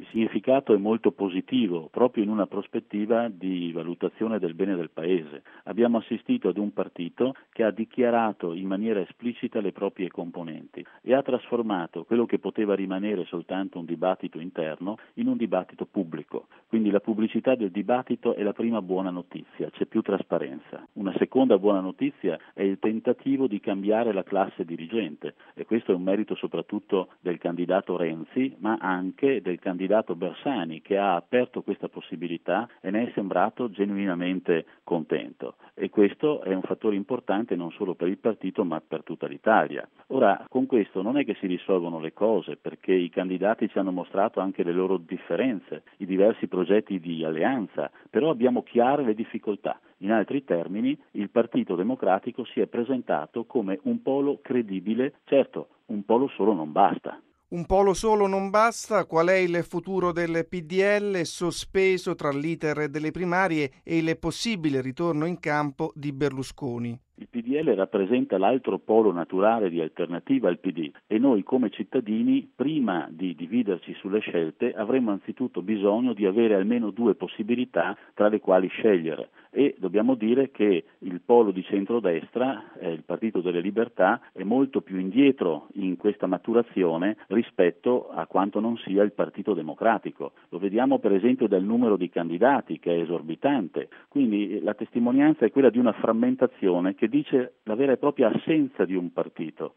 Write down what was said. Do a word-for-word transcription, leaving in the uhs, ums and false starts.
significato è molto positivo, proprio in una prospettiva di valutazione del bene del Paese. Abbiamo assistito ad un partito che ha dichiarato in maniera esplicita le proprie componenti e ha trasformato quello che poteva rimanere soltanto un dibattito interno in un dibattito pubblico. Quindi la pubblicità del dibattito è la prima buona notizia, c'è più trasparenza. Una seconda buona notizia è il tentativo di cambiare la classe dirigente e questo è un merito soprattutto del candidato Renzi, ma anche del candidato Bersani, che ha aperto questa possibilità e ne è sembrato genuinamente contento. E questo è un fattore importante non solo per il partito ma per tutta l'Italia. Ora, con questo non è che si risolvono le cose, perché i candidati ci hanno mostrato anche le loro differenze, i diversi progetti di alleanza, però abbiamo chiare le difficoltà. In altri termini, il Partito Democratico si è presentato come un polo credibile. Certo, un polo solo non basta. Un polo solo non basta. Qual è il futuro del P D L sospeso tra l'iter delle primarie e il possibile ritorno in campo di Berlusconi? Il P D L rappresenta l'altro polo naturale di alternativa al P D e noi come cittadini, prima di dividerci sulle scelte, avremmo anzitutto bisogno di avere almeno due possibilità tra le quali scegliere. E dobbiamo dire che il polo di centrodestra, eh, il Partito delle Libertà, è molto più indietro in questa maturazione rispetto a quanto non sia il Partito Democratico. Lo vediamo per esempio dal numero di candidati, che è esorbitante. Quindi eh, la testimonianza è quella di una frammentazione che dice la vera e propria assenza di un partito.